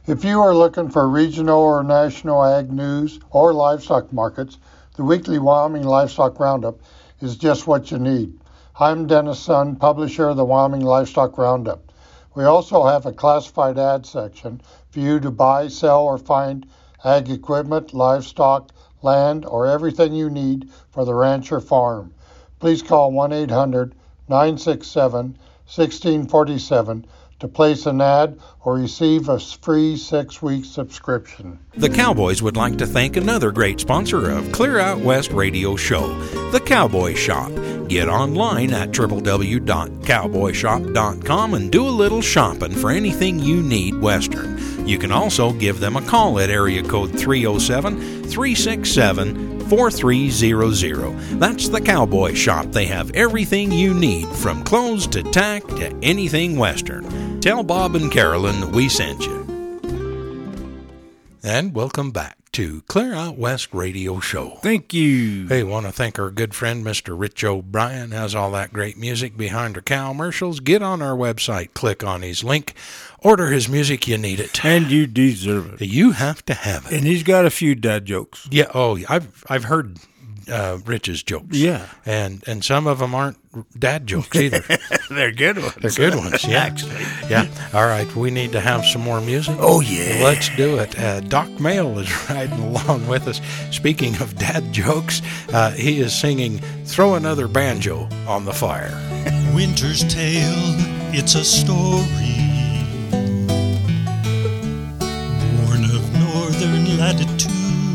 If you are looking for regional or national ag news or livestock markets, the weekly Wyoming Livestock Roundup is just what you need. I'm Dennis Sun, publisher of the Wyoming Livestock Roundup. We also have a classified ad section for you to buy, sell, or find ag equipment, livestock, land, or everything you need for the ranch or farm. Please call 1-800-967-1647 to place an ad or receive a free 6-week subscription. The Cowboys would like to thank another great sponsor of Clear Out West Radio Show, The Cowboy Shop. Get online at www.cowboyshop.com and do a little shopping for anything you need Western. You can also give them a call at area code 307-367-4300. That's The Cowboy Shop. They have everything you need, from clothes to tack to anything Western. Tell Bob and Carolyn that we sent you. And welcome back to Clear Out West Radio Show. Thank you. Hey, want to thank our good friend, Mr. Rich O'Brien, has all that great music behind our commercials. Get on our website, click on his link, order his music, you need it. And you deserve it. You have to have it. And he's got a few dad jokes. Yeah, I've heard Rich's jokes. Yeah. And some of them aren't dad jokes either. They're good ones. They're good ones, yeah. Actually. Yeah. All right, we need to have some more music. Oh, yeah. Let's do it. Doc Mail is riding along with us. Speaking of dad jokes, he is singing Throw Another Banjo on the Fire. Winter's Tale, it's a story born of northern latitudes.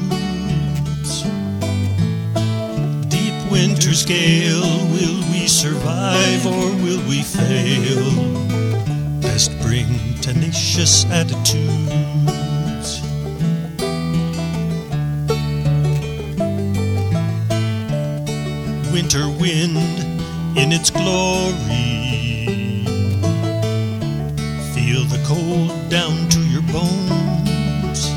Deep winter's gale, will we survive or will we fail? Best bring tenacious attitudes. Winter wind in its glory, feel the cold down to your bones.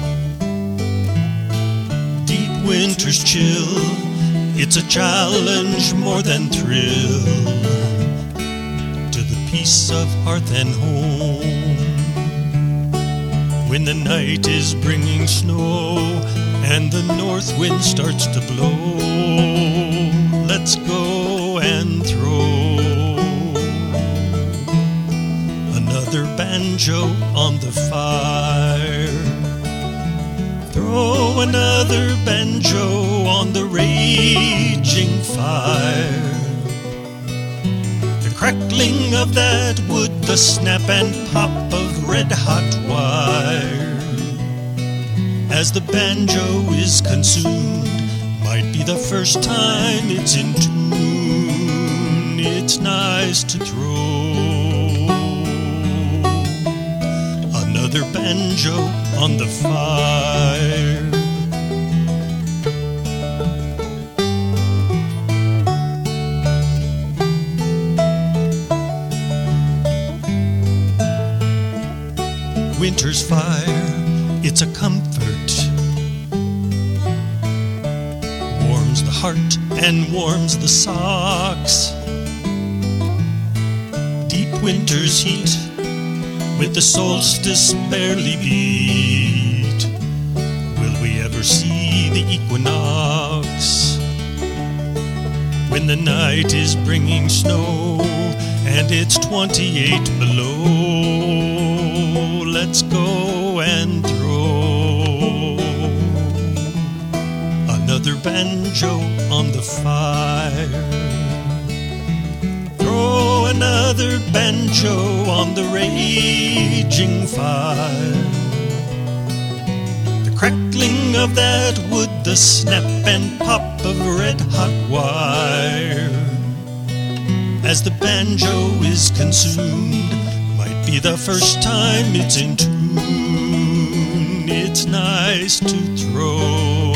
Deep winter's chill, it's a challenge more than thrill to the peace of hearth and home. When the night is bringing snow and the north wind starts to blow, let's go and throw another banjo on the fire. Throw another banjo on the raging fire. The crackling of that wood, the snap and pop of red-hot wire. As the banjo is consumed, might be the first time it's in tune. It's nice to throw another banjo on the fire. Winter's fire, it's a comfort, warms the heart and warms the socks. Deep winter's heat with the solstice barely beat, will we ever see the equinox? When the night is bringing snow and it's 28 below, let's go and throw another banjo on the fire. Throw another banjo on the raging fire. The crackling of that wood, the snap and pop of red-hot wire. As the banjo is consumed, might be the first time it's in tune. It's nice to throw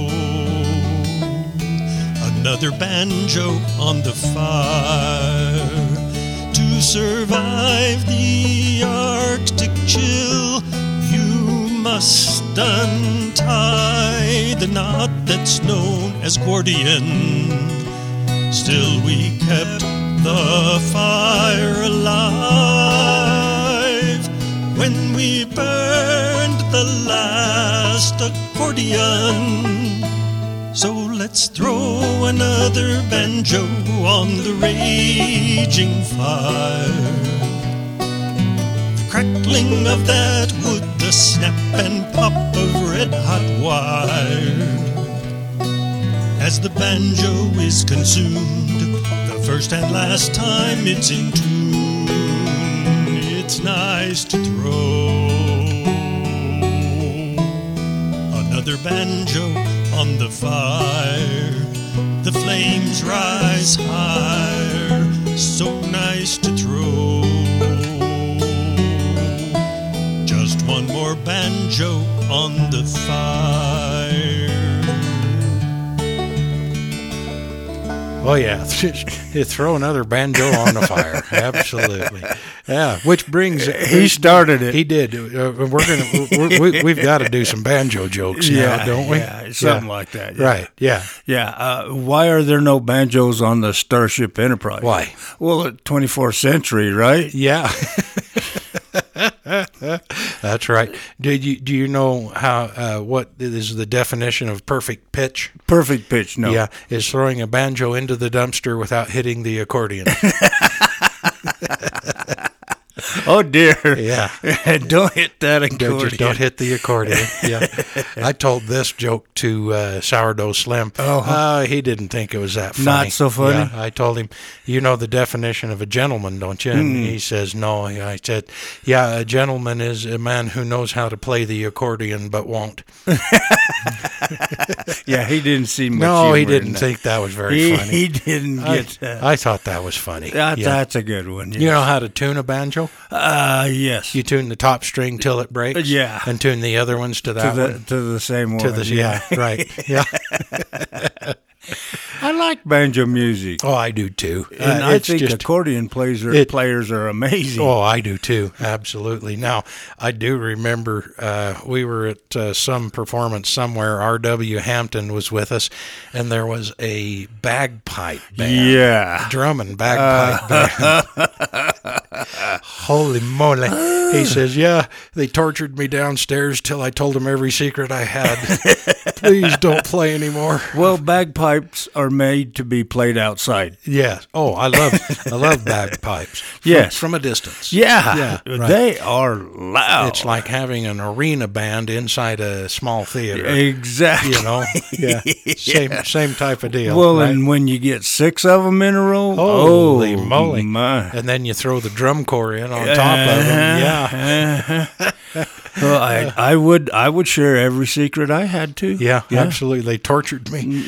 another banjo on the fire. To survive the Arctic chill, you must untie the knot that's known as Gordian. Still we kept the fire alive when we burned the last accordion. So let's throw another banjo on the raging fire. The crackling of that wood, the snap and pop of red-hot wire. As the banjo is consumed, the first and last time it's in tune, it's nice to throw another banjo on the fire. The flames rise higher, so nice to throw. Just one more banjo on the fire. Oh, yeah. Throw another banjo on the fire. Absolutely. Yeah, which brings... He started it. He did. We've got to do some banjo jokes now, don't we? Yeah, something like that. Yeah. Right, yeah. Yeah. Why are there no banjos on the Starship Enterprise? Why? Well, 24th century, right? Yeah. That's right. Do you know how what is the definition of perfect pitch? Perfect pitch, no. Yeah, is throwing a banjo into the dumpster without hitting the accordion. Oh dear! Yeah, don't hit that accordion. Just don't hit the accordion. Yeah, I told this joke to Sourdough Slim. He didn't think it was that funny. Not so funny. Yeah, I told him, you know the definition of a gentleman, don't you? And he says no. I said, yeah, a gentleman is a man who knows how to play the accordion but won't. Yeah, he didn't see much. No, he humor in didn't that. think that was very funny. He didn't get that. I thought that was funny. That's a good one. Yes. You know how to tune a banjo? Yes. You tune the top string till it breaks. Yeah. And tune the other ones to that one. To the same one. Yeah, right. Yeah. I like banjo music. Oh, I do too. And I think accordion players are amazing. Oh, I do too. Absolutely. Now, I do remember we were at some performance somewhere. R.W. Hampton was with us, and there was a bagpipe band. Yeah. Drum and bagpipe band. Holy moly. He says, yeah, they tortured me downstairs till I told them every secret I had. Please don't play anymore. Well, bagpipes are made to be played outside. Yes. Oh, I love bagpipes. Yes. From a distance. Yeah. Right. They are loud. It's like having an arena band inside a small theater. Exactly. You know? Yeah. Same type of deal. Well, right? and when you get 6 of them in a row, holy moly. My. And then you throw the drum corps in on top of them. Yeah. Well, I would share every secret I had to. Yeah, absolutely. They tortured me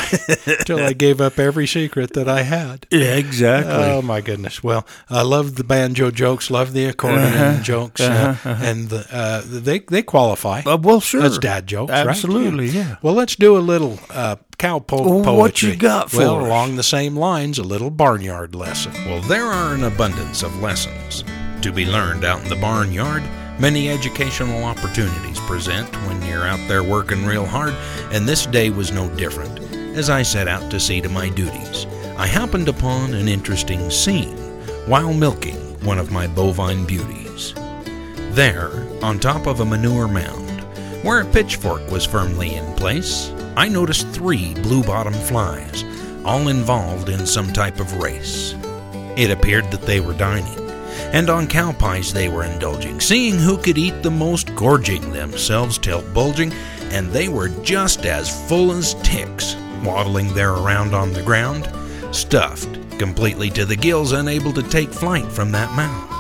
till I gave up every secret that I had. Yeah, exactly. Oh my goodness. Well, I love the banjo jokes, love the accordion jokes, and they qualify. Well, sure. As dad jokes, absolutely, right? Yeah. Well, let's do a little cow poetry. What you got for Well, us? along the same lines, a little barnyard lesson. Well, there are an abundance of lessons to be learned out in the barnyard. Many educational opportunities present when you're out there working real hard, and this day was no different. As I set out to see to my duties, I happened upon an interesting scene while milking one of my bovine beauties. There, on top of a manure mound, where a pitchfork was firmly in place, I noticed 3 blue-bottom flies, all involved in some type of race. It appeared that they were dining, and on cow pies they were indulging, seeing who could eat the most, gorging themselves till bulging, and they were just as full as ticks, waddling there around on the ground, stuffed completely to the gills, unable to take flight from that mound.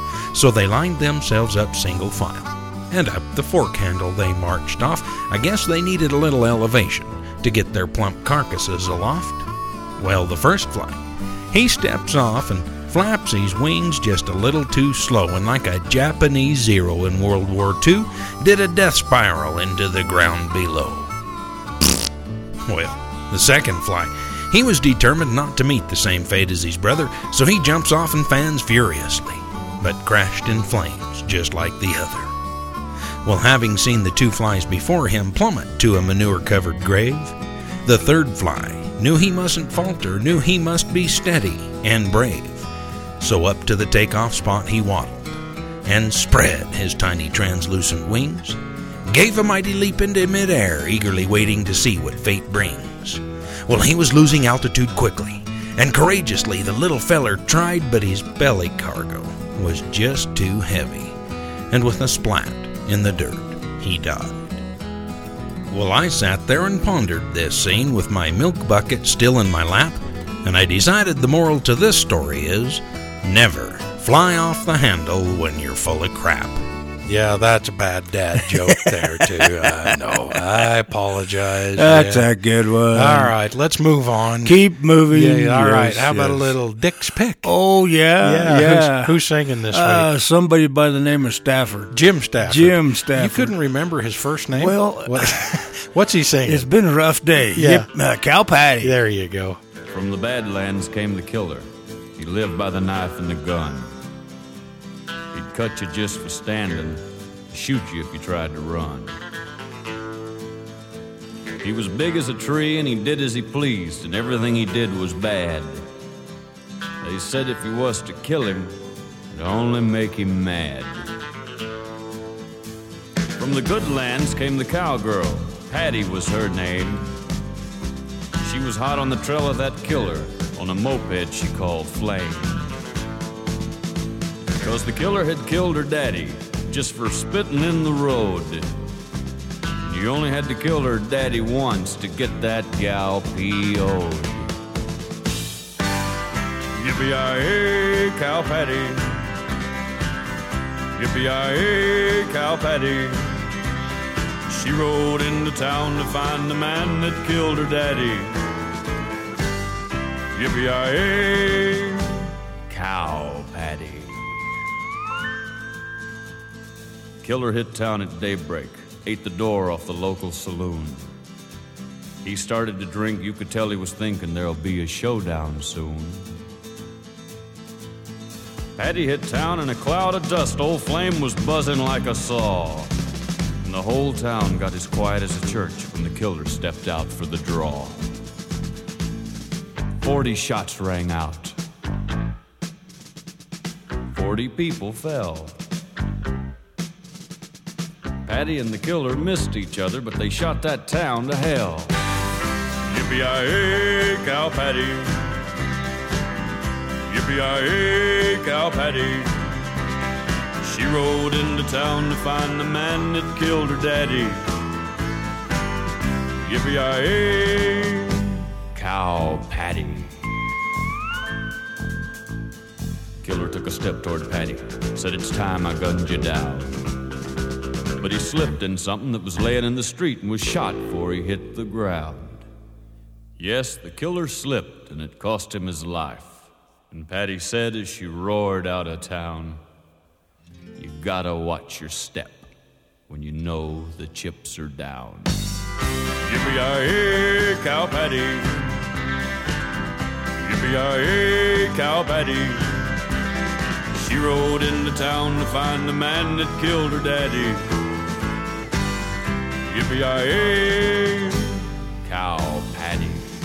So they lined themselves up single file, and up the fork handle they marched off. I guess they needed a little elevation to get their plump carcasses aloft. Well, the first fly, he steps off and flaps his wings just a little too slow, and like a Japanese Zero in World War II, did a death spiral into the ground below. Well, the second fly, he was determined not to meet the same fate as his brother, so he jumps off and fans furiously, but crashed in flames just like the other. Well, having seen the 2 flies before him plummet to a manure-covered grave, the third fly knew he mustn't falter, knew he must be steady and brave. So up to the takeoff spot he waddled, and spread his tiny translucent wings, gave a mighty leap into midair, eagerly waiting to see what fate brings. Well, he was losing altitude quickly, and courageously the little feller tried, but his belly cargo was just too heavy, and with a splat in the dirt, he died. Well, I sat there and pondered this scene with my milk bucket still in my lap, and I decided the moral to this story is, never fly off the handle when you're full of crap. Yeah, that's a bad dad joke there, too. No, I apologize. That's a good one. All right, let's move on. Keep moving. Yeah, all right. Yes, How about a yes. little Dick's Pick? Oh, yeah. Who's singing this week? Somebody by the name of Stafford. Jim Stafford. Jim Stafford. You couldn't remember his first name? Well, what's he singing? it's been a rough day. Yeah. Yep, cow patty. There you go. From the Badlands came the killer. He lived by the knife and the gun. He'd cut you just for standing, shoot you if you tried to run. He was big as a tree and he did as he pleased, and everything he did was bad. They said if you was to kill him, it'd only make him mad. From the good lands came the cowgirl. Patty was her name. She was hot on the trail of that killer, on a moped she called Flame. 'Cause the killer had killed her daddy just for spitting in the road. You only had to kill her daddy once to get that gal PO'd. Yippee-yi-hey, cow patty. Yippee-yi-hey, cow patty. She rode into town to find the man that killed her daddy. Yippee-yi-hey, cow patty. Killer hit town at daybreak, ate the door off the local saloon. He started to drink, you could tell he was thinking there'll be a showdown soon. Patty hit town in a cloud of dust, old Flame was buzzing like a saw. And the whole town got as quiet as a church when the killer stepped out for the draw. 40 shots rang out. 40 people fell. Patty and the killer missed each other, but they shot that town to hell. Yippee-yi-hey, cow patty. Yippee-yi-hey, cow patty. She rode into town to find the man that killed her daddy. Yippee-yi-hey, cow patty. Killer took a step toward Patty, said, "It's time I gunned you down." But he slipped in something that was laying in the street and was shot before he hit the ground. Yes, the killer slipped, and it cost him his life. And Patty said as she roared out of town, "You gotta watch your step when you know the chips are down." Yippee-yi-hey, cow patty. Yippee-yi-hey, cow patty. She rode into town to find the man that killed her daddy. Yippee-yi-hey, cow patty.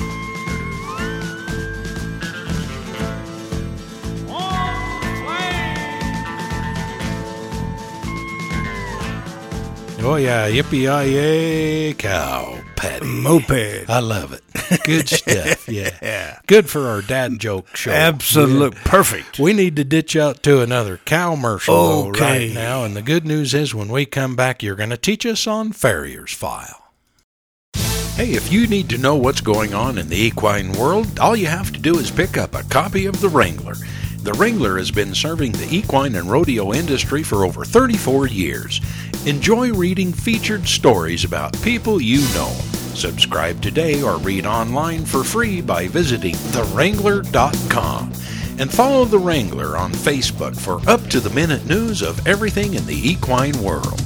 Oh, yeah, yippee-yi-yay, cow patty. Moped. I love it. Good stuff, yeah. Good for our dad joke show. Absolute perfect. We need to ditch out to another cowmercial though Okay. right now, and the good news is when we come back, you're going to teach us on Farrier's File. Hey, if you need to know what's going on in the equine world, all you have to do is pick up a copy of The Wrangler. The Wrangler has been serving the equine and rodeo industry for over 34 years. Enjoy reading featured stories about people you know. Subscribe today or read online for free by visiting TheWrangler.com. And follow The Wrangler on Facebook for up-to-the-minute news of everything in the equine world.